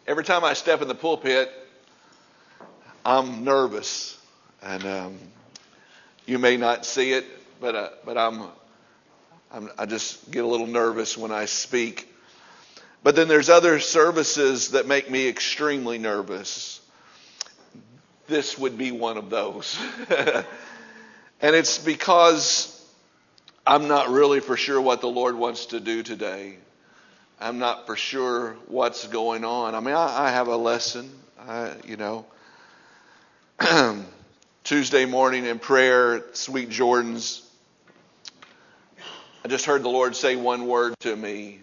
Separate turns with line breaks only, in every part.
Every time I step in the pulpit, I'm nervous, and you may not see it, but I just get a little nervous when I speak. But then there's other services that make me extremely nervous. This would be one of those. And it's because I'm not really for sure what the Lord wants to do today. I'm not for sure what's going on. I mean, I have a lesson, Tuesday morning in prayer at Sweet Jordan's. I just heard the Lord say one word to me,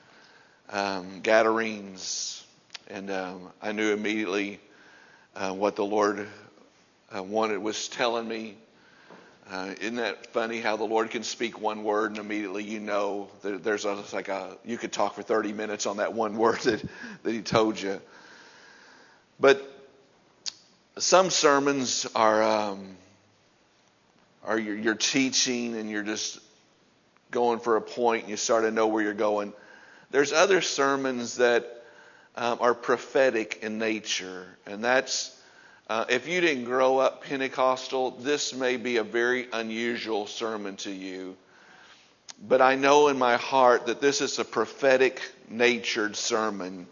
Gadarenes. And I knew immediately what the Lord was telling me. Isn't that funny how the Lord can speak one word and immediately you know that you could talk for 30 minutes on that one word that He told you. But some sermons are you're teaching and you're just going for a point and you sort of know where you're going. There's other sermons that are prophetic in nature, and that's if you didn't grow up Pentecostal, this may be a very unusual sermon to you. But I know in my heart that this is a prophetic natured sermon.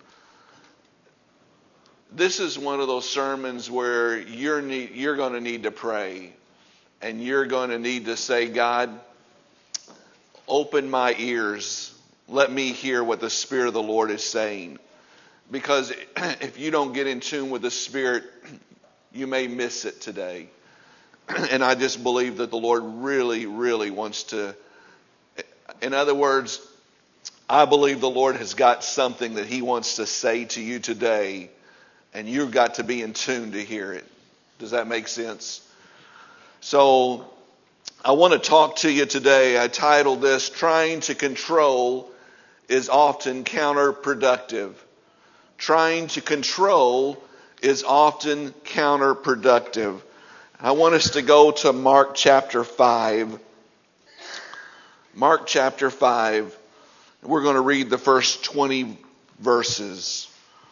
This is one of those sermons where you're going to need to pray. And you're going to need to say, God, open my ears. Let me hear what the Spirit of the Lord is saying. Because if you don't get in tune with the Spirit, you may miss it today. And I just believe that the Lord really, really wants to. In other words, I believe the Lord has got something that He wants to say to you today. And you've got to be in tune to hear it. Does that make sense? So I want to talk to you today. I titled this, Trying to Control is Often Counterproductive. Trying to control is often counterproductive. I want us to go to Mark chapter 5. Mark chapter 5. We're going to read the first 20 verses.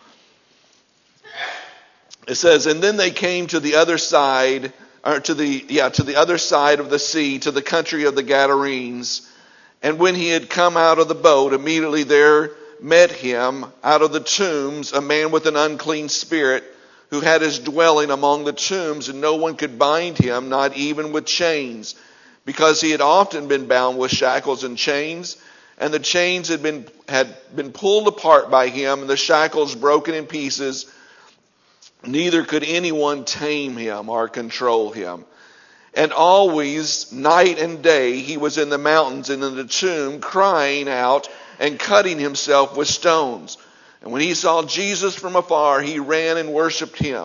It says, and then they came to the other side, to the other side of the sea, to the country of the Gadarenes. And when he had come out of the boat, immediately there met him out of the tombs a man with an unclean spirit, who had his dwelling among the tombs, and no one could bind him, not even with chains, because he had often been bound with shackles and chains, and the chains had been pulled apart by him, and the shackles broken in pieces. Neither could anyone tame him or control him. And always, night and day, he was in the mountains and in the tomb, crying out and cutting himself with stones. And when he saw Jesus from afar, he ran and worshipped him.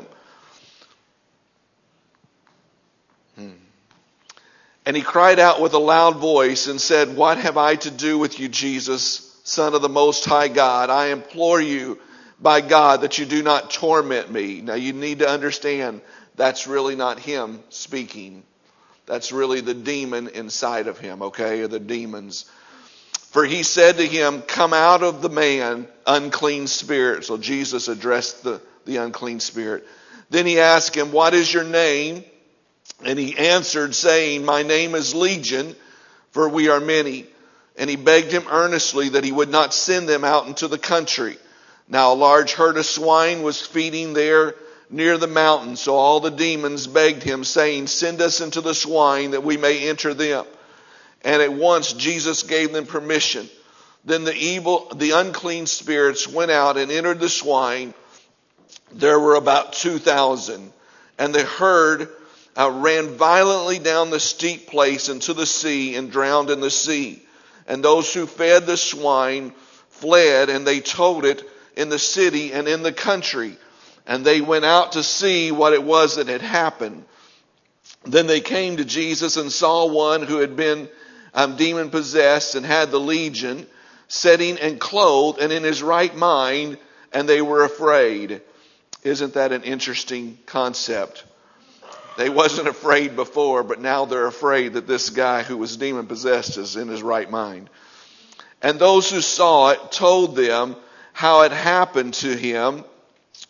And he cried out with a loud voice and said, what have I to do with you, Jesus, Son of the Most High God? I implore you by God that you do not torment me. Now you need to understand that's really not him speaking. That's really the demon inside of him, okay? Or the demons. For he said to him, come out of the man, unclean spirit. So Jesus addressed the unclean spirit. Then he asked him, what is your name? And he answered, saying, my name is Legion, for we are many. And he begged him earnestly that he would not send them out into the country. Now a large herd of swine was feeding there near the mountain. So all the demons begged him, saying, send us into the swine that we may enter them. And at once Jesus gave them permission. Then the unclean spirits went out and entered the swine. There were about 2,000. And the herd ran violently down the steep place into the sea and drowned in the sea. And those who fed the swine fled, and they told it in the city and in the country. And they went out to see what it was that had happened. Then they came to Jesus and saw one who had been demon possessed and had the legion, sitting and clothed and in his right mind, and they were afraid. Isn't that an interesting concept? They wasn't afraid before, but now they're afraid that this guy who was demon possessed is in his right mind. And those who saw it told them how it happened to him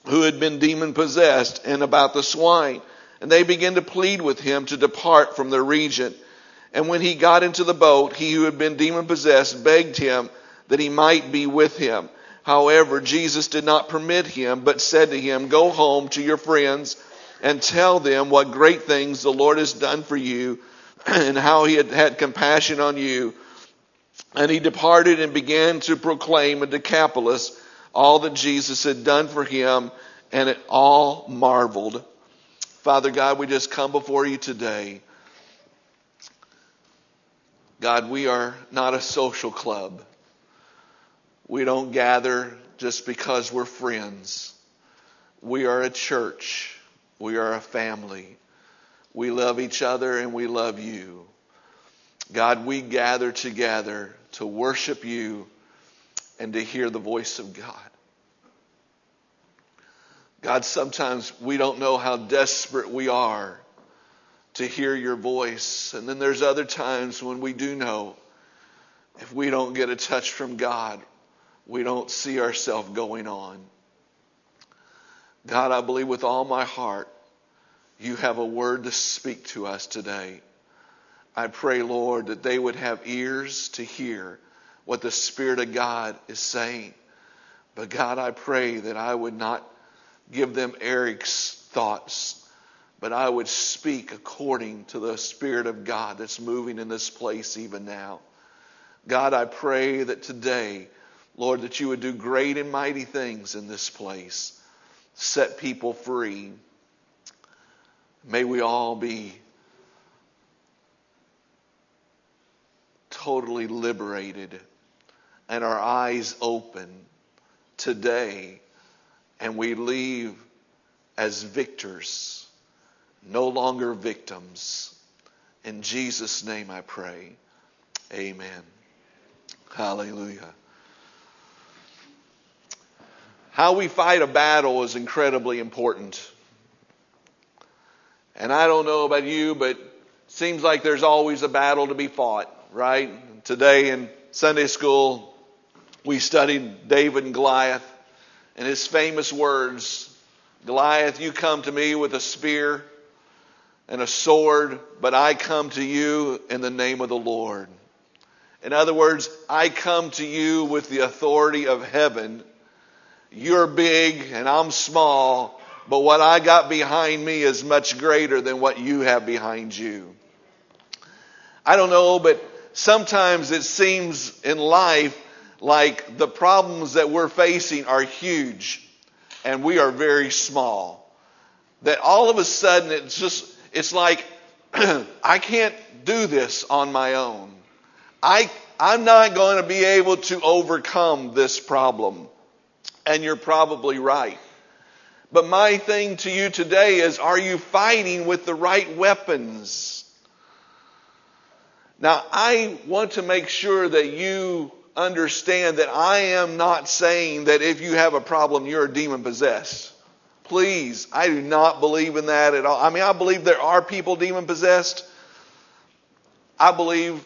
who had been demon possessed, and about the swine. And they began to plead with him to depart from their region. And when he got into the boat, he who had been demon possessed begged him that he might be with him. However, Jesus did not permit him, but said to him, "Go home to your friends and tell them what great things the Lord has done for you and how he had had compassion on you." And he departed and began to proclaim in Decapolis all that Jesus had done for him, and it all marveled. Father God, we just come before you today. God, we are not a social club. We don't gather just because we're friends. We are a church. We are a family. We love each other and we love you. God, we gather together to worship you and to hear the voice of God. God, sometimes we don't know how desperate we are to hear your voice. And then there's other times when we do know if we don't get a touch from God, we don't see ourselves going on. God, I believe with all my heart you have a word to speak to us today. I pray, Lord, that they would have ears to hear what the Spirit of God is saying. But God, I pray that I would not give them Eric's thoughts, but I would speak according to the Spirit of God that's moving in this place even now. God, I pray that today, Lord, that you would do great and mighty things in this place. Set people free. May we all be totally liberated and our eyes open today, and we leave as victors, no longer victims. In Jesus' name I pray. Amen. Hallelujah. How we fight a battle is incredibly important. And I don't know about you, but it seems like there's always a battle to be fought, right? Today in Sunday school, we studied David and Goliath and his famous words, "Goliath, you come to me with a spear and a sword, but I come to you in the name of the Lord." In other words, I come to you with the authority of heaven. You're big and I'm small, but what I got behind me is much greater than what you have behind you. I don't know, but sometimes it seems in life like the problems that we're facing are huge and we are very small. That all of a sudden it's like I can't do this on my own. I'm not going to be able to overcome this problem. And you're probably right. But my thing to you today is, are you fighting with the right weapons? Now, I want to make sure that you understand that I am not saying that if you have a problem, you're a demon possessed. Please, I do not believe in that at all. I mean, I believe there are people demon possessed. I believe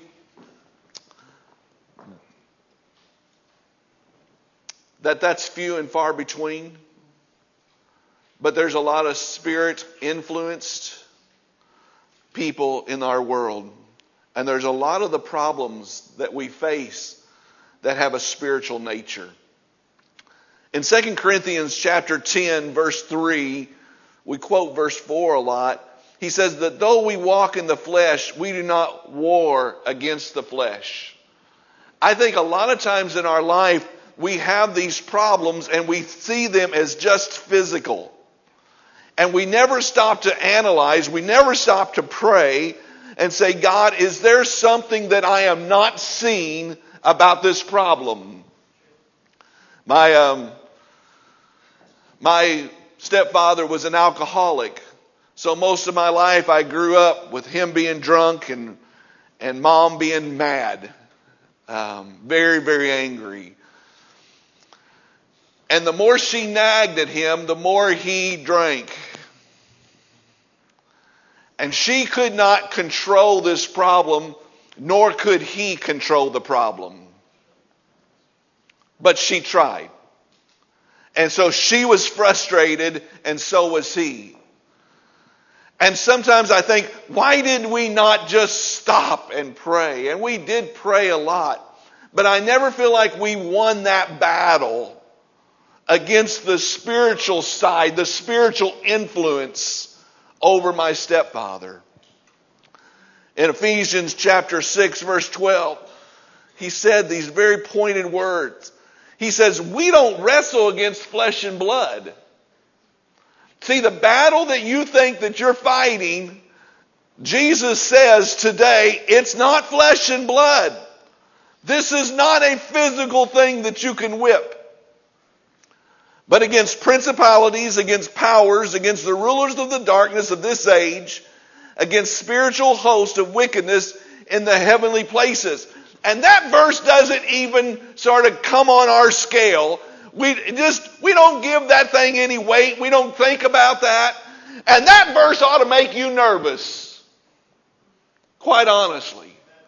that's few and far between. But there's a lot of spirit-influenced people in our world. And there's a lot of the problems that we face that have a spiritual nature. In 2 Corinthians chapter 10, verse 3, we quote verse 4 a lot. He says that though we walk in the flesh, we do not war against the flesh. I think a lot of times in our life, we have these problems and we see them as just physical. And we never stop to analyze, we never stop to pray and say, God, is there something that I am not seeing about this problem? My stepfather was an alcoholic. So most of my life I grew up with him being drunk and mom being mad. Very, very angry. And the more she nagged at him, the more he drank. And she could not control this problem, nor could he control the problem. But she tried. And so she was frustrated, and so was he. And sometimes I think, why did we not just stop and pray? And we did pray a lot. But I never feel like we won that battle against the spiritual side, the spiritual influence over my stepfather. In Ephesians chapter 6, verse 12, he said these very pointed words. He says, we don't wrestle against flesh and blood. See, the battle that you think that you're fighting, Jesus says today, it's not flesh and blood. This is not a physical thing that you can whip. But against principalities, against powers, against the rulers of the darkness of this age, against spiritual hosts of wickedness in the heavenly places. And that verse doesn't even sort of come on our scale. We don't give that thing any weight. We don't think about that. And that verse ought to make you nervous. Quite honestly.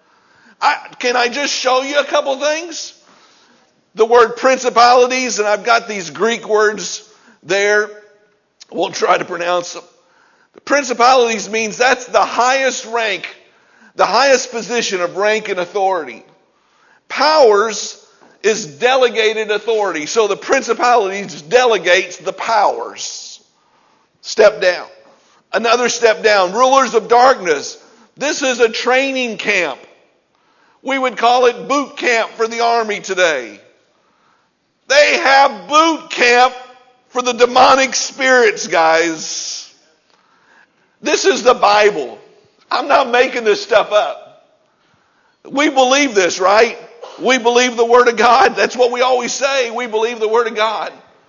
Can I just show you a couple things? The word principalities, and I've got these Greek words there. We'll try to pronounce them. The principalities means that's the highest rank, the highest position of rank and authority. Powers is delegated authority. So the principalities delegates the powers. Step down. Another step down. Rulers of darkness. This is a training camp. We would call it boot camp for the army today. They have boot camp for the demonic spirits, guys. This is the Bible. I'm not making this stuff up. We believe this, right? We believe the Word of God. That's what we always say. We believe the Word of God.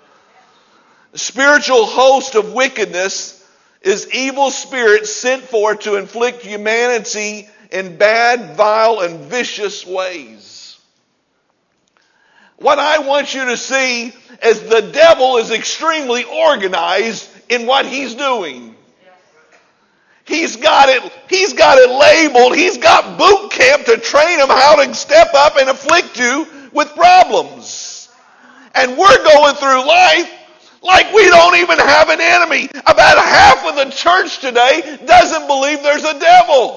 The spiritual host of wickedness is evil spirits sent forth to inflict humanity in bad, vile, and vicious ways. What I want you to see is the devil is extremely organized in what he's doing. He's got it labeled. He's got boot camp to train him how to step up and afflict you with problems. And we're going through life like we don't even have an enemy. About half of the church today doesn't believe there's a devil.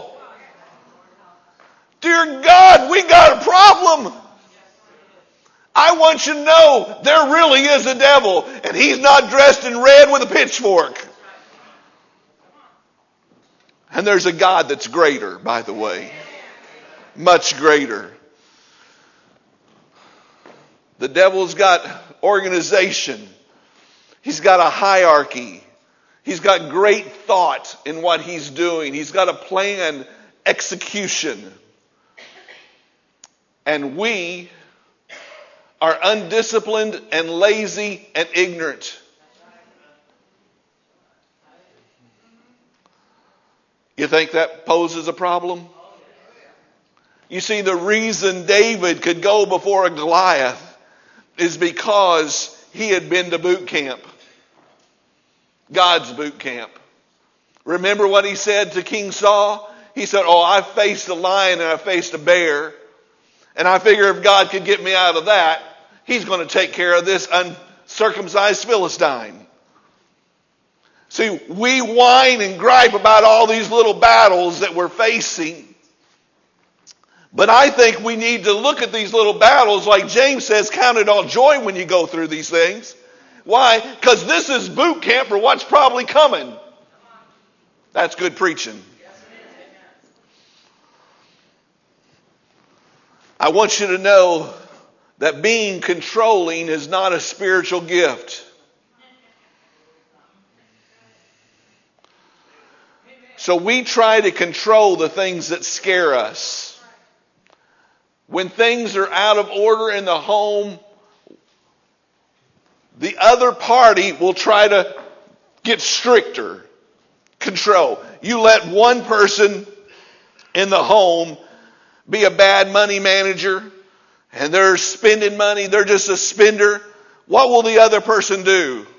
Dear God, we got a problem. I want you to know there really is a devil, and he's not dressed in red with a pitchfork. And there's a God that's greater, by the way. Much greater. The devil's got organization. He's got a hierarchy. He's got great thought in what he's doing. He's got a plan, execution. And we are undisciplined and lazy and ignorant. You think that poses a problem? You see, the reason David could go before a Goliath is because he had been to boot camp. God's boot camp. Remember what he said to King Saul? He said, I faced a lion and I faced a bear. And I figure if God could get me out of that, he's going to take care of this uncircumcised Philistine. See, we whine and gripe about all these little battles that we're facing. But I think we need to look at these little battles, like James says, count it all joy when you go through these things. Why? Because this is boot camp for what's probably coming. That's good preaching. I want you to know that being controlling is not a spiritual gift. So we try to control the things that scare us. When things are out of order in the home, the other party will try to get stricter. Control. You let one person in the home be a bad money manager, and they're spending money, they're just a spender. What will the other person do?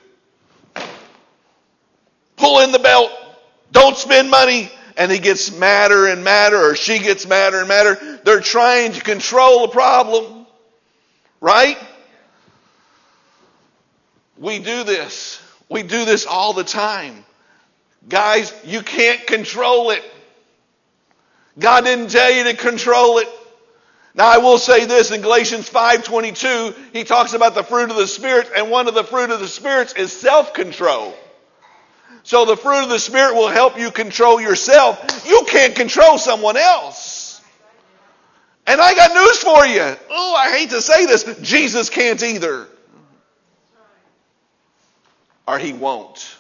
Pull in the belt. Don't spend money. And he gets madder and madder, or she gets madder and madder. They're trying to control the problem. Right? We do this. We do this all the time. Guys, you can't control it. God didn't tell you to control it. Now I will say this, in Galatians 5:22, he talks about the fruit of the Spirit, and one of the fruit of the Spirit is self-control. So the fruit of the Spirit will help you control yourself. You can't control someone else. And I got news for you. Oh, I hate to say this. Jesus can't either. Or he won't.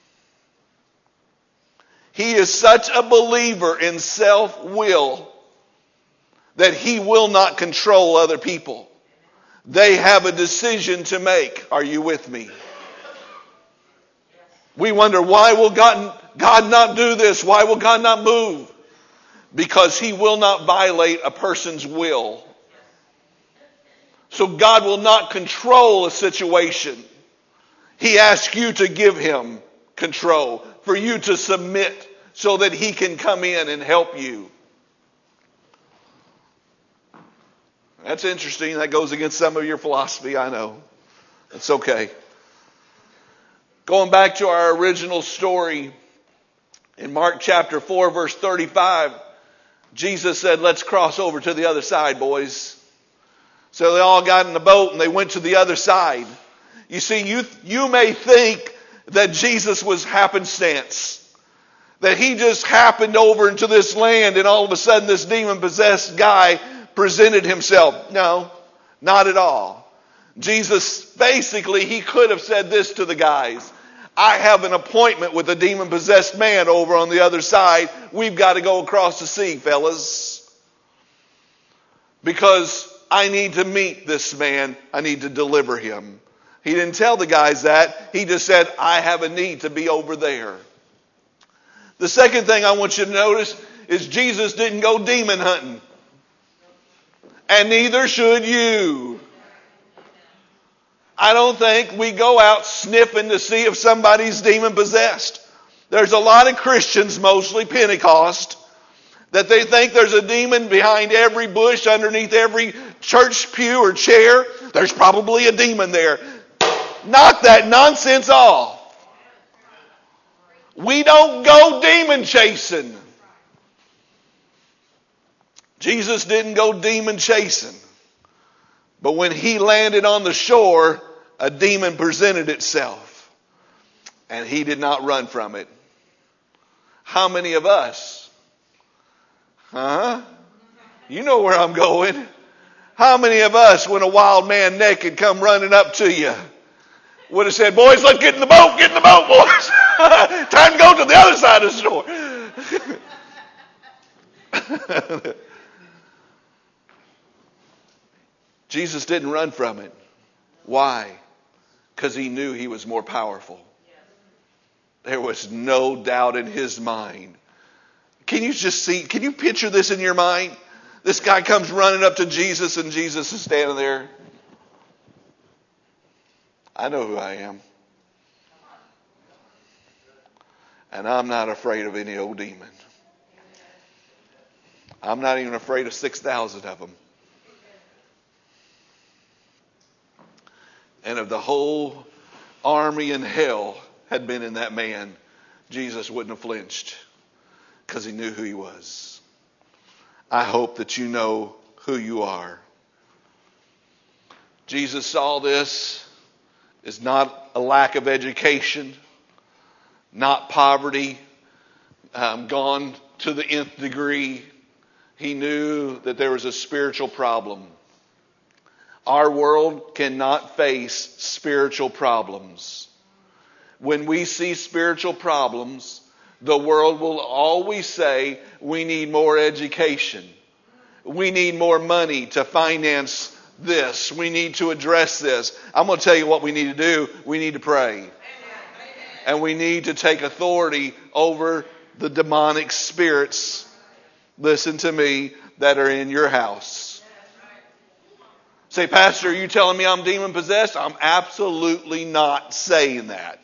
He is such a believer in self-will that he will not control other people. They have a decision to make. Are you with me? We wonder, why will God not do this? Why will God not move? Because he will not violate a person's will. So God will not control a situation. He asks you to give him control, for you to submit so that he can come in and help you. That's interesting. That goes against some of your philosophy, I know. It's okay. Going back to our original story, in Mark chapter 4, verse 35, Jesus said, let's cross over to the other side, boys. So they all got in the boat and they went to the other side. You see, you may think that Jesus was happenstance. That he just happened over into this land and all of a sudden this demon-possessed guy presented himself. No, not at all. Jesus, basically, he could have said this to the guys. I have an appointment with a demon-possessed man over on the other side. We've got to go across the sea, fellas. Because I need to meet this man. I need to deliver him. He didn't tell the guys that. He just said, I have a need to be over there. The second thing I want you to notice is Jesus didn't go demon hunting. And neither should you. I don't think we go out sniffing to see if somebody's demon possessed. There's a lot of Christians, mostly Pentecost, that they think there's a demon behind every bush, underneath every church pew or chair. There's probably a demon there. Knock that nonsense off. We don't go demon chasing. Jesus didn't go demon chasing. But when he landed on the shore, a demon presented itself. And he did not run from it. How many of us? You know where I'm going. How many of us, when a wild man naked come running up to you, would have said, boys, let's get in the boat, boys. Time to go to the other side of the store. Jesus didn't run from it. Why? Because he knew he was more powerful. There was no doubt in his mind. Can you picture this in your mind? This guy comes running up to Jesus and Jesus is standing there. I know who I am. And I'm not afraid of any old demon. I'm not even afraid of 6,000 of them. And if the whole army in hell had been in that man, Jesus wouldn't have flinched because he knew who he was. I hope that you know who you are. Jesus saw this as not a lack of education, not poverty, gone to the nth degree. He knew that there was a spiritual problem. Our world cannot face spiritual problems. When we see spiritual problems, the world will always say, we need more education. We need more money to finance this. We need to address this. I'm going to tell you what we need to do. We need to pray. And we need to take authority over the demonic spirits, listen to me, that are in your house. Say, Pastor, are you telling me I'm demon possessed? I'm absolutely not saying that.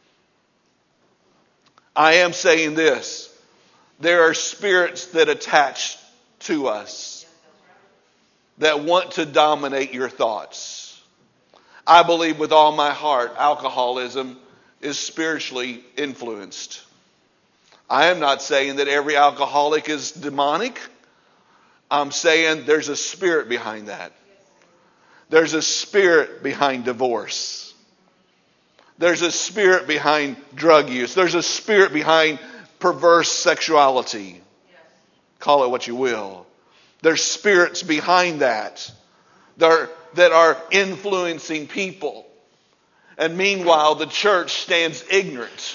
I am saying this. There are spirits that attach to us that want to dominate your thoughts. I believe with all my heart alcoholism is spiritually influenced. I am not saying that every alcoholic is demonic. I'm saying there's a spirit behind that. There's a spirit behind divorce. There's a spirit behind drug use. There's a spirit behind perverse sexuality. Call it what you will. There's spirits behind that are influencing people. And meanwhile, the church stands ignorant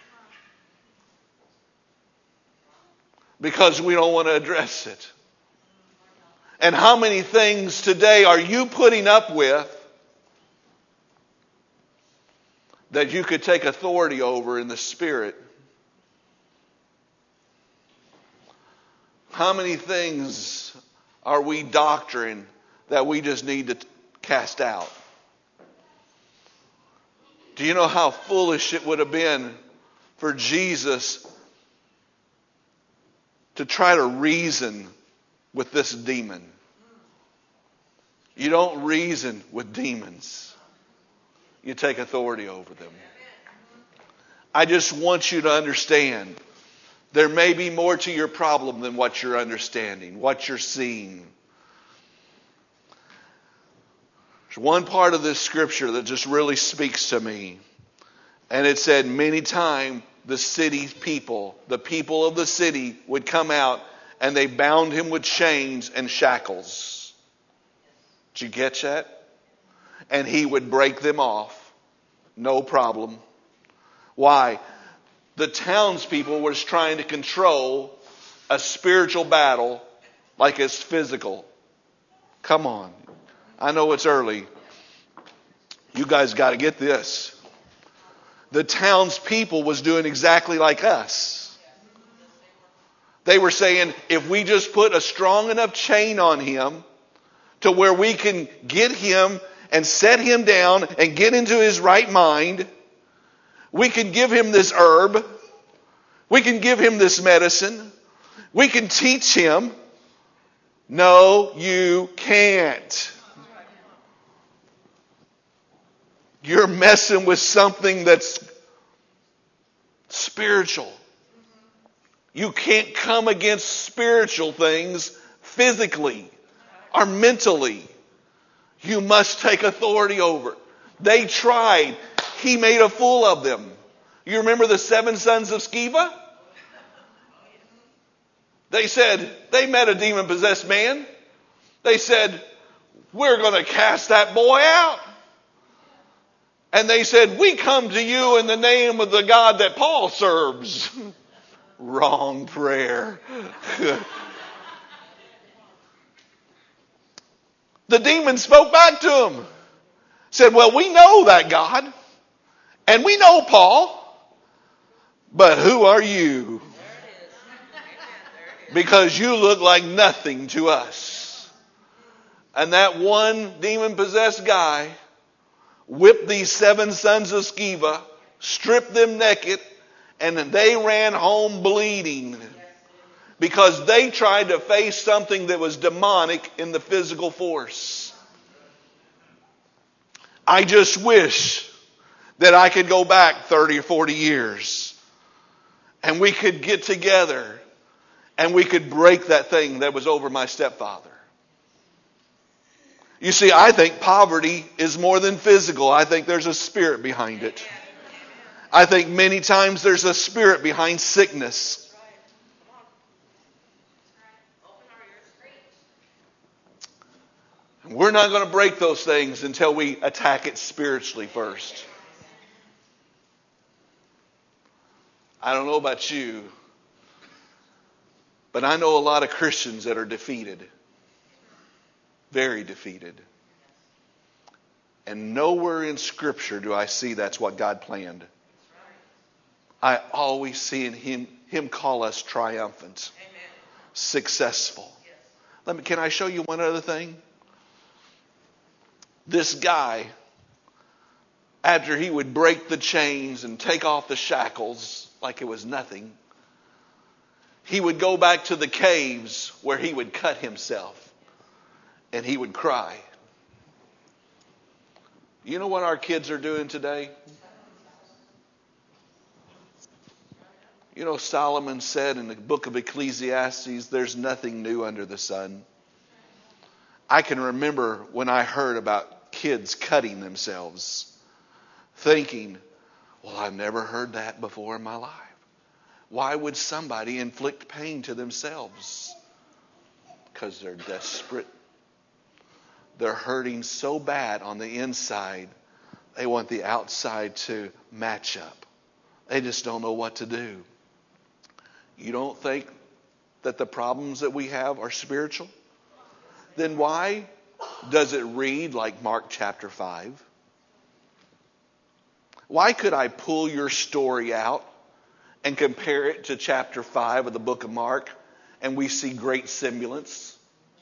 because we don't want to address it. And how many things today are you putting up with that you could take authority over in the spirit? How many things are we doctoring that we just need to cast out? Do you know how foolish it would have been for Jesus to try to reason with this demon? You don't reason with demons. You take authority over them. I just want you to understand there may be more to your problem than what you're understanding, what you're seeing. There's one part of this scripture that just really speaks to me. And it said many times the city people, the people of the city would come out and they bound him with chains and shackles. Did you catch that? And he would break them off. No problem. Why? The townspeople was trying to control a spiritual battle like it's physical. Come on. I know it's early. You guys got to get this. The townspeople was doing exactly like us. They were saying, if we just put a strong enough chain on him to where we can get him and set him down and get into his right mind, we can give him this herb. We can give him this medicine. We can teach him. No, you can't. You're messing with something that's spiritual. You can't come against spiritual things physically or mentally. You must take authority over. They tried. He made a fool of them. You remember the 7 sons of Sceva? They said, they met a demon-possessed man. They said, we're going to cast that boy out. And they said, we come to you in the name of the God that Paul serves. Wrong prayer. The demon spoke back to him. Said, well, we know that God. And we know Paul. But who are you? Because you look like nothing to us. And that one demon-possessed guy whipped these 7 sons of Sceva, stripped them naked, and they ran home bleeding because they tried to face something that was demonic in the physical force. I just wish that I could go back 30 or 40 years and we could get together and we could break that thing that was over my stepfather. You see, I think poverty is more than physical. I think there's a spirit behind it. I think many times there's a spirit behind sickness. We're not going to break those things until we attack it spiritually first. I don't know about you, but I know a lot of Christians that are defeated. Very defeated. And nowhere in Scripture do I see that's what God planned. I always see in Him call us triumphant, successful. Can I show you one other thing? This guy, after he would break the chains and take off the shackles like it was nothing, he would go back to the caves where he would cut himself and he would cry. You know what our kids are doing today? You know, Solomon said in the book of Ecclesiastes, there's nothing new under the sun. I can remember when I heard about kids cutting themselves, thinking, well, I've never heard that before in my life. Why would somebody inflict pain to themselves? Because they're desperate. They're hurting so bad on the inside, they want the outside to match up. They just don't know what to do. You don't think that the problems that we have are spiritual? Then why does it read like Mark chapter 5? Why could I pull your story out and compare it to chapter 5 of the book of Mark and we see great semblance?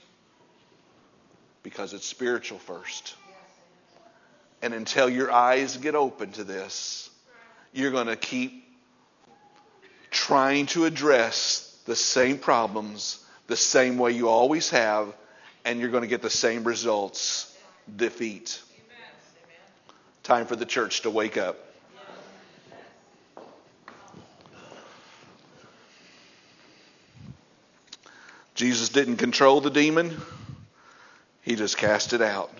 Because it's spiritual first. And until your eyes get open to this, you're going to keep trying to address the same problems the same way you always have, and you're going to get the same results: defeat. Time for the church to wake up. Jesus didn't control the demon. He just cast it out.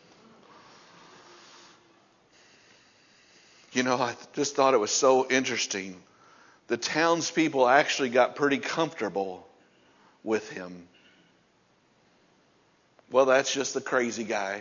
You know, I just thought it was so interesting. The townspeople actually got pretty comfortable with him. Well, that's just the crazy guy.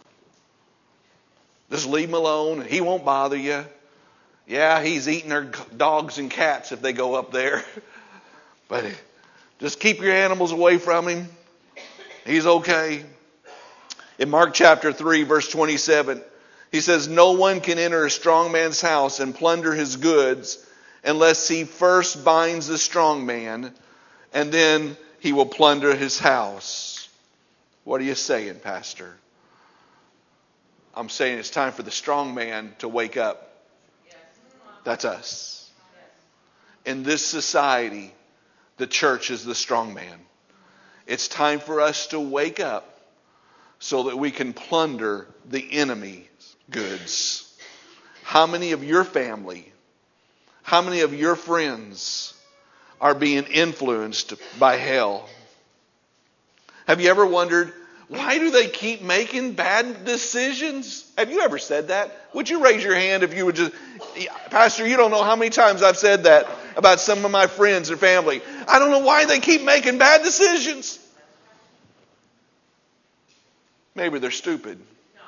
Just leave him alone. He won't bother you. Yeah, he's eating their dogs and cats if they go up there. But just keep your animals away from him. He's okay. In Mark chapter 3, verse 27, he says, no one can enter a strong man's house and plunder his goods unless he first binds the strong man, and then he will plunder his house. What are you saying, Pastor? I'm saying it's time for the strong man to wake up. That's us. In this society, the church is the strong man. It's time for us to wake up so that we can plunder the enemy's goods. How many of your family, how many of your friends are being influenced by hell? Have you ever wondered, why do they keep making bad decisions? Have you ever said that? Would you raise your hand if you would just... Pastor, you don't know how many times I've said that about some of my friends and family. I don't know why they keep making bad decisions. Maybe they're stupid.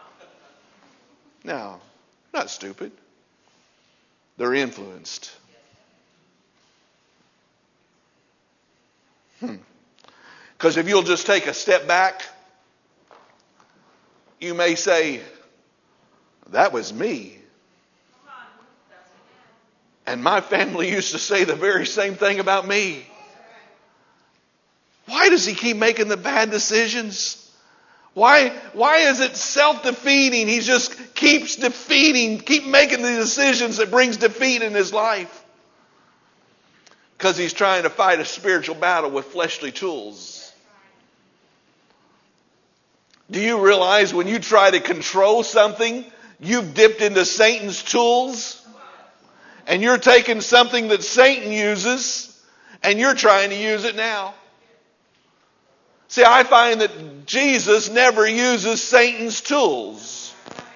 No, not stupid. They're influenced. Because if you'll just take a step back, you may say, that was me. And my family used to say the very same thing about me. Why does he keep making the bad decisions? Why is it self-defeating? He just keeps defeating, keep making the decisions that brings defeat in his life. Because he's trying to fight a spiritual battle with fleshly tools. Do you realize when you try to control something, you've dipped into Satan's tools? And you're taking something that Satan uses, and you're trying to use it now. See, I find that Jesus never uses Satan's tools.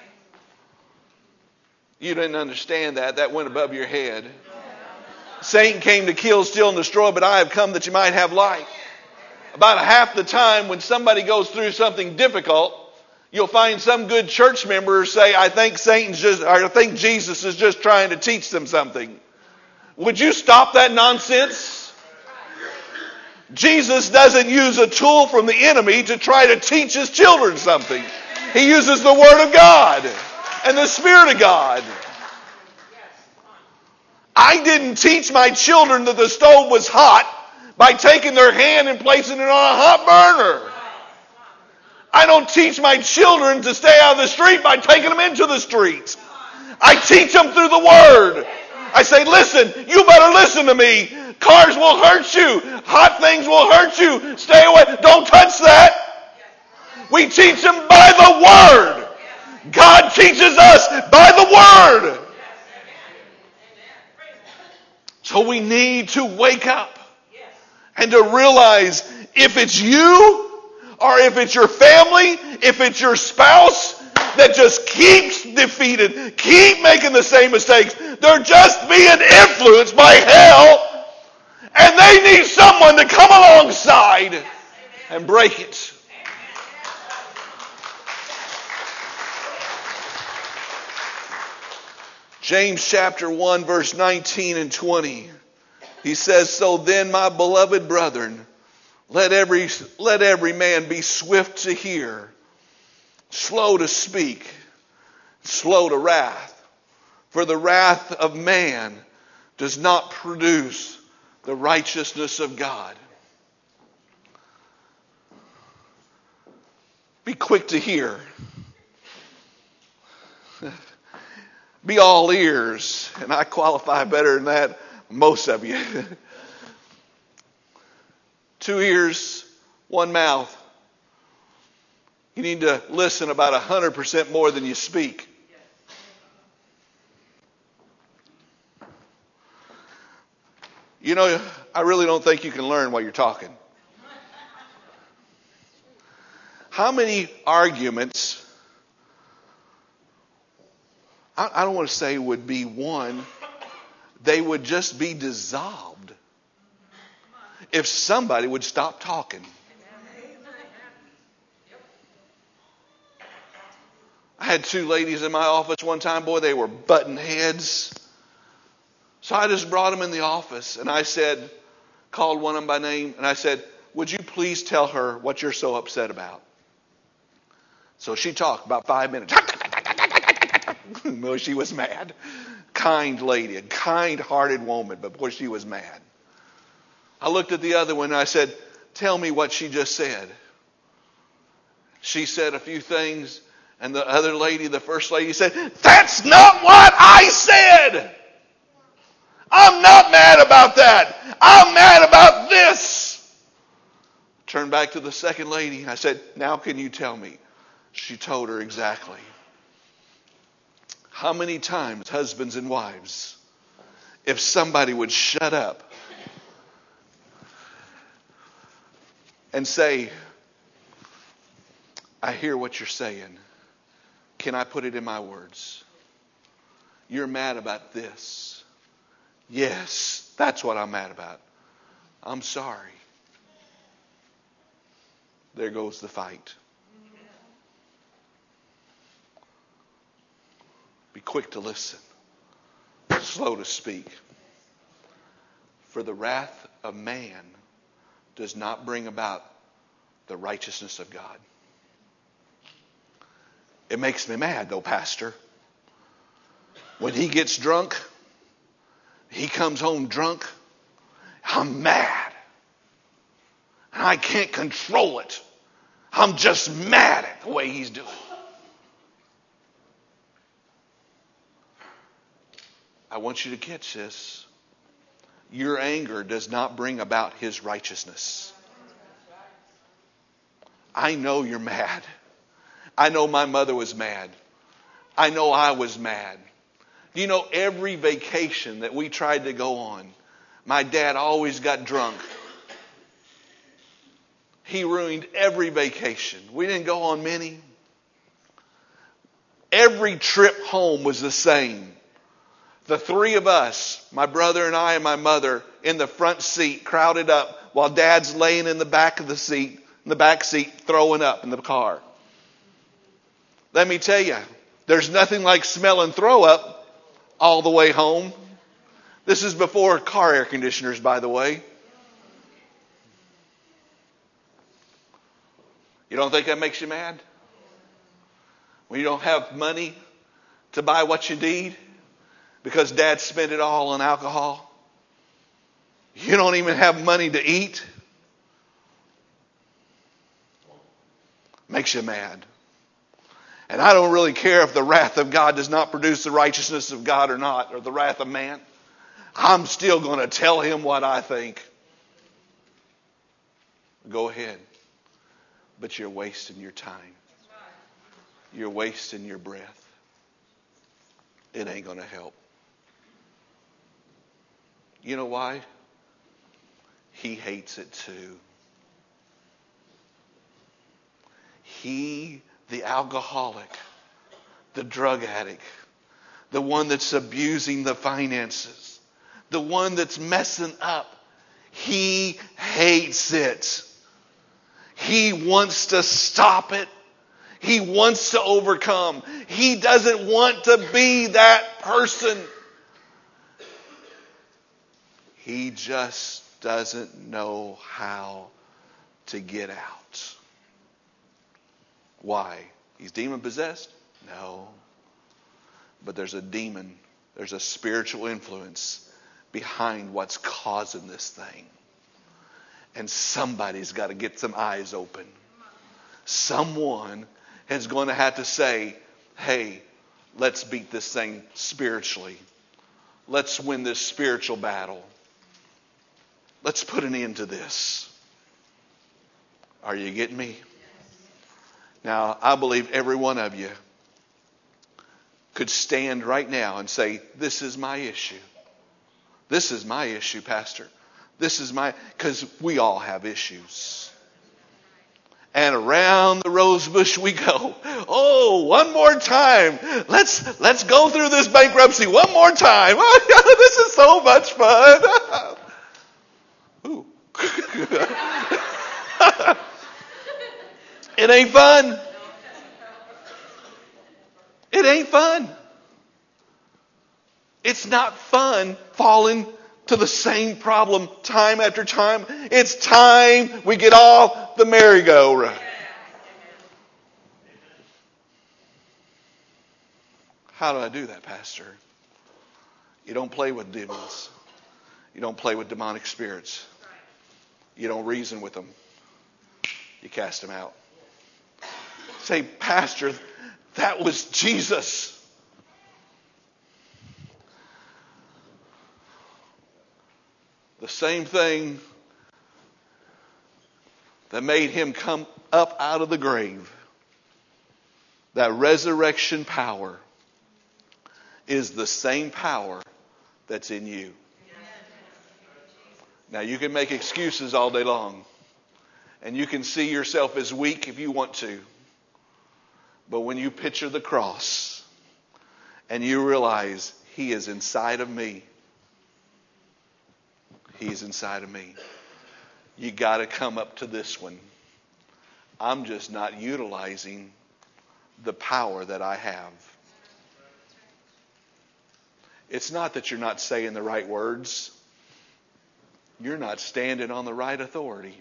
You didn't understand that. That went above your head. Satan came to kill, steal, and destroy, but I have come that you might have life. About half the time when somebody goes through something difficult, you'll find some good church members say, I think Jesus is just trying to teach them something. Would you stop that nonsense? Jesus doesn't use a tool from the enemy to try to teach his children something. He uses the Word of God and the Spirit of God. I didn't teach my children that the stove was hot by taking their hand and placing it on a hot burner. I don't teach my children to stay out of the street by taking them into the street. I teach them through the Word. I say, listen, you better listen to me. Cars will hurt you. Hot things will hurt you. Stay away. Don't touch that. We teach them by the Word. God teaches us by the Word. So we need to wake up and to realize if it's you or if it's your family, if it's your spouse that just keeps defeated, keep making the same mistakes, they're just being influenced by hell, and they need someone to come alongside and break it. James chapter 1 verse 19 and 20. He says, "So then, my beloved brethren, let every man be swift to hear, slow to speak, slow to wrath. For the wrath of man does not produce the righteousness of God." Be quick to hear. Be all ears. And I qualify better than that, most of you. 2 ears, 1 mouth. You need to listen about 100% more than you speak. You know, I really don't think you can learn while you're talking. How many arguments, I don't want to say would be won, they would just be dissolved if somebody would stop talking. I had 2 ladies in my office one time. Boy, they were butting heads. So I just brought them in the office and I said, called one of them by name, and I said, "Would you please tell her what you're so upset about?" So she talked about 5 minutes. Boy, she was mad. Kind lady, a kind-hearted woman, but boy, she was mad. I looked at the other one and I said, "Tell me what she just said." She said a few things, and the other lady, the first lady, said, "That's not what I said. I'm not mad about that. I'm mad about this." Turned back to the second lady. I said, "Now can you tell me?" She told her exactly. How many times, husbands and wives, if somebody would shut up and say, "I hear what you're saying. Can I put it in my words? You're mad about this." "Yes, that's what I'm mad about." "I'm sorry." There goes the fight. Be quick to listen, slow to speak. For the wrath of man does not bring about the righteousness of God. It makes me mad though, Pastor. When he gets drunk, he comes home drunk, I'm mad. And I can't control it. I'm just mad at the way he's doing it. I want you to catch this. Your anger does not bring about his righteousness. I know you're mad. I know my mother was mad. I know I was mad. You know, every vacation that we tried to go on, my dad always got drunk. He ruined every vacation. We didn't go on many. Every trip home was the same. The 3 of us, my brother and I and my mother, in the front seat, crowded up, while Dad's laying in the back of the seat, in the back seat, throwing up in the car. Let me tell you, there's nothing like smelling throw up all the way home. This is before car air conditioners, by the way. You don't think that makes you mad? When you don't have money to buy what you need because Dad spent it all on alcohol? You don't even have money to eat? Makes you mad. And I don't really care if the wrath of God does not produce the righteousness of God or not, or the wrath of man. I'm still going to tell him what I think. Go ahead. But you're wasting your time. You're wasting your breath. it ain't going to help. You know why? He hates it too. He, the alcoholic, the drug addict, the one that's abusing the finances, the one that's messing up, he hates it. He wants to stop it. He wants to overcome. He doesn't want to be that person. He just doesn't know how to get out. Why? He's demon possessed? No. But there's a demon, there's a spiritual influence behind what's causing this thing. And somebody's got to get some eyes open. Someone is going to have to say, hey, let's beat this thing spiritually. Let's win this spiritual battle. Let's put an end to this. Are you getting me? Now, I believe every one of you could stand right now and say, this is my issue. This is my issue, Pastor. This is because we all have issues. And around the rose bush we go. Oh, one more time. Let's go through this bankruptcy one more time. Oh, this is so much fun. Ooh. It ain't fun. It ain't fun. It's not fun falling to the same problem time after time. It's time we get off the merry-go-round. How do I do that, Pastor? You don't play with demons. You don't play with demonic spirits. You don't reason with them. You cast them out. Say, Pastor, that was Jesus. The same thing that made him come up out of the grave, that resurrection power, is the same power that's in you. Now, you can make excuses all day long, and you can see yourself as weak if you want to. But when you picture the cross and you realize he is inside of me, he's inside of me, you got to come up to this one. I'm just not utilizing the power that I have. It's not that you're not saying the right words. You're not standing on the right authority.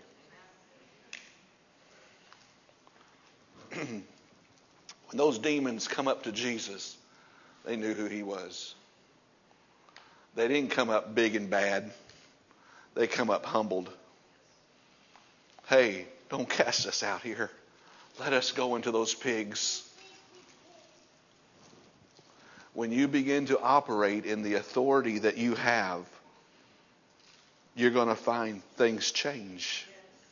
When those demons come up to Jesus, they knew who he was. They didn't come up big and bad. They come up humbled. Hey, don't cast us out here. Let us go into those pigs. When you begin to operate in the authority that you have, you're going to find things change.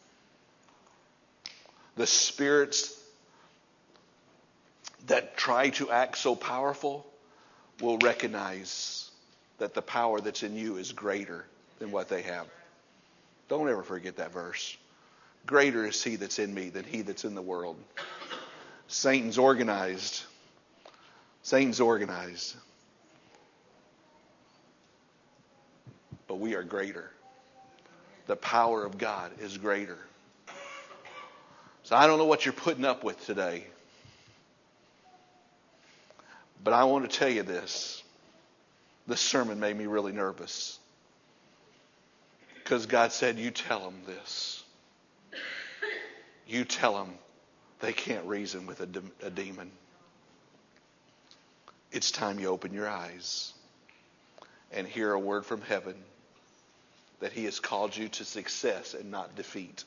The spirits that try to act so powerful will recognize that the power that's in you is greater than what they have. Don't ever forget that verse. Greater is he that's in me than he that's in the world. Satan's organized. Satan's organized. But we are greater. The power of God is greater. So I don't know what you're putting up with today. But I want to tell you this. This sermon made me really nervous. Because God said, you tell them this. You tell them they can't reason with a demon. It's time you open your eyes and hear a word from heaven that he has called you to success and not defeat.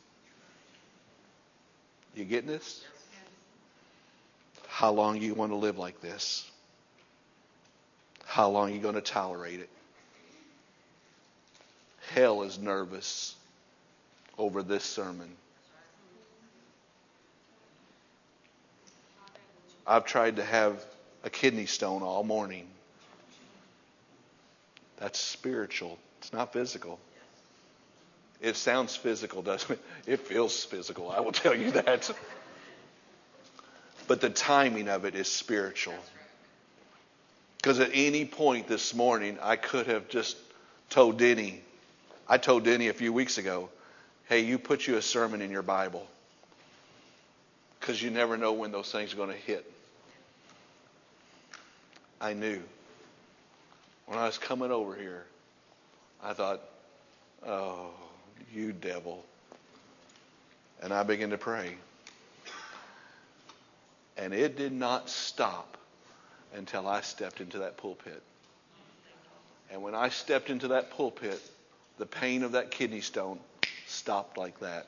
You getting this? How long do you want to live like this? How long are you going to tolerate it? Hell is nervous over this sermon. I've tried to have a kidney stone all morning That's spiritual. It's not physical. It sounds physical, doesn't it? It feels physical, I will tell you that. But the timing of it is spiritual. Because at any point this morning, I could have just told Denny. I told Denny a few weeks ago, hey, you put you a sermon in your Bible. Because you never know when those things are going to hit. I knew. When I was coming over here, I thought, oh, you devil. And I began to pray. And it did not stop until I stepped into that pulpit. And when I stepped into that pulpit, the pain of that kidney stone stopped like that.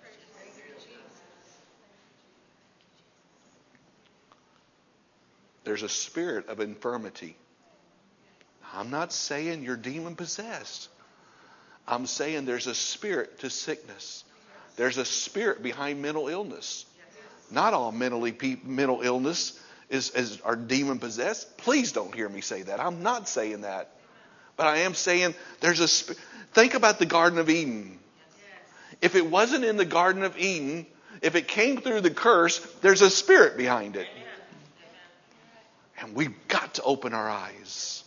There's a spirit of infirmity. I'm not saying you're demon possessed. I'm saying there's a spirit to sickness. There's a spirit behind mental illness. Not all mental illness are demon possessed. Please don't hear me say that. I'm not saying that. But I am saying there's a spirit. Think about the Garden of Eden. If it wasn't in the Garden of Eden, if it came through the curse, there's a spirit behind it. And we've got to open our eyes.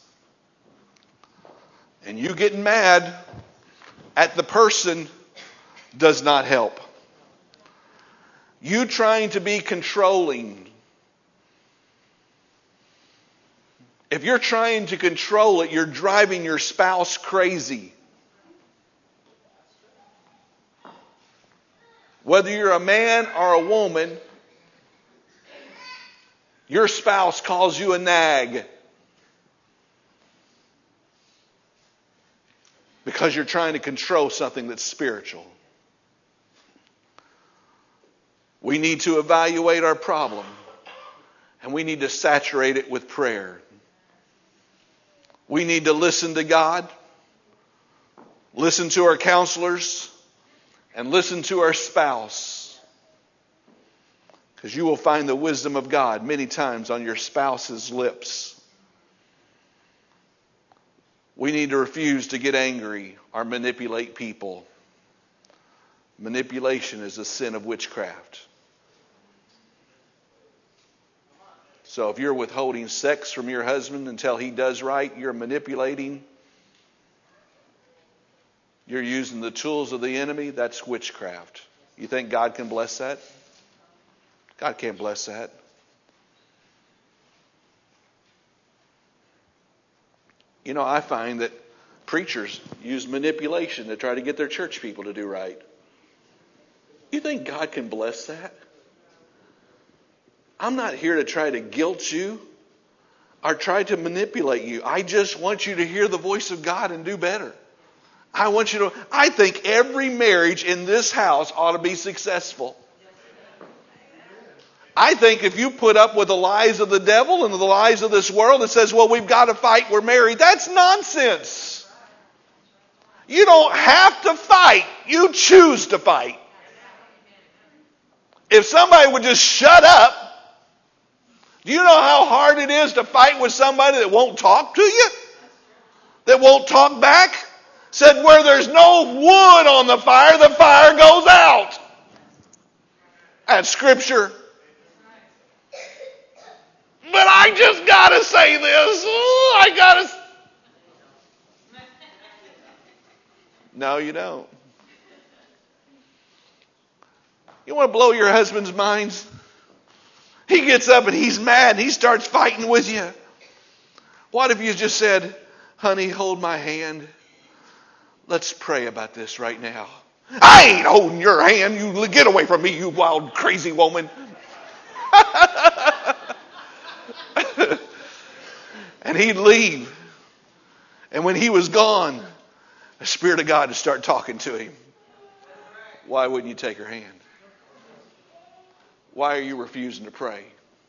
And you getting mad at the person does not help. You trying to be controlling. If you're trying to control it, you're driving your spouse crazy. Whether you're a man or a woman, your spouse calls you a nag. Because you're trying to control something that's spiritual. We need to evaluate our problem. And we need to saturate it with prayer. We need to listen to God. Listen to our counselors. And listen to our spouse. Because you will find the wisdom of God many times on your spouse's lips. We need to refuse to get angry or manipulate people. Manipulation is a sin of witchcraft. So if you're withholding sex from your husband until he does right, you're manipulating. You're using the tools of the enemy. That's witchcraft. You think God can bless that? God can't bless that. You know, I find that preachers use manipulation to try to get their church people to do right. You think God can bless that? I'm not here to try to guilt you or try to manipulate you. I just want you to hear the voice of God and do better. I think every marriage in this house ought to be successful. I think if you put up with the lies of the devil and the lies of this world that says, well, we've got to fight, we're married, that's nonsense. You don't have to fight. You choose to fight. If somebody would just shut up, do you know how hard it is to fight with somebody that won't talk to you? That won't talk back? Said where there's no wood on the fire goes out. That's scripture. But I just got to say this. No, you don't. You want to blow your husband's minds? He gets up and he's mad and he starts fighting with you. What if you just said, honey, hold my hand. Let's pray about this right now. I ain't holding your hand. You get away from me, you wild, crazy woman. And he'd leave. And when he was gone, the Spirit of God would start talking to him. Why wouldn't you take her hand? Why are you refusing to pray?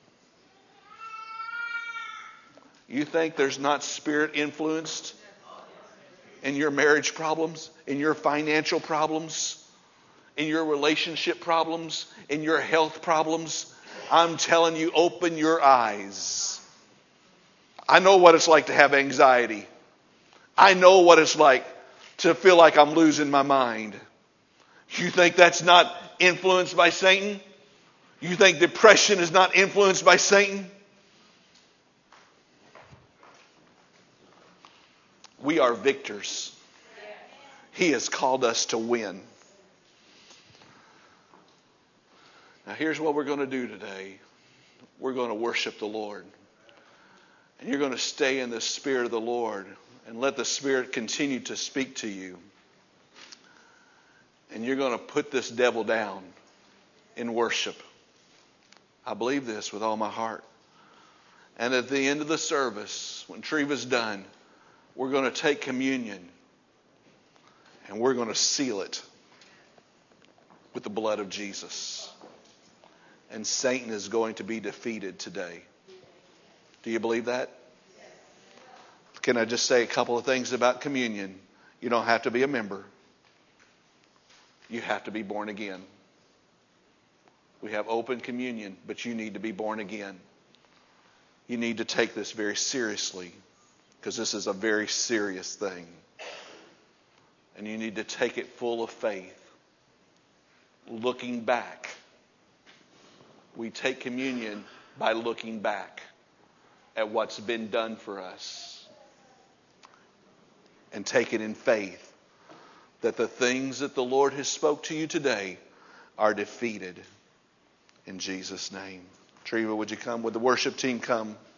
You think there's not spirit influenced in your marriage problems, in your financial problems, in your relationship problems, in your health problems? I'm telling you, open your eyes. I know what it's like to have anxiety. I know what it's like to feel like I'm losing my mind. You think that's not influenced by Satan? You think depression is not influenced by Satan? We are victors. He has called us to win. Now here's what we're going to do today. We're going to worship the Lord. And you're going to stay in the Spirit of the Lord and let the Spirit continue to speak to you. And you're going to put this devil down in worship. I believe this with all my heart. And at the end of the service, when Treva's done, we're going to take communion and we're going to seal it with the blood of Jesus. And Satan is going to be defeated today. Do you believe that? Can I just say a couple of things about communion? You don't have to be a member. You have to be born again. We have open communion, but you need to be born again. You need to take this very seriously, because this is a very serious thing. And you need to take it full of faith. Looking back. We take communion by looking back at what's been done for us. And take it in faith that the things that the Lord has spoke to you today are defeated. In Jesus' name. Treva, would you come? Would the worship team come?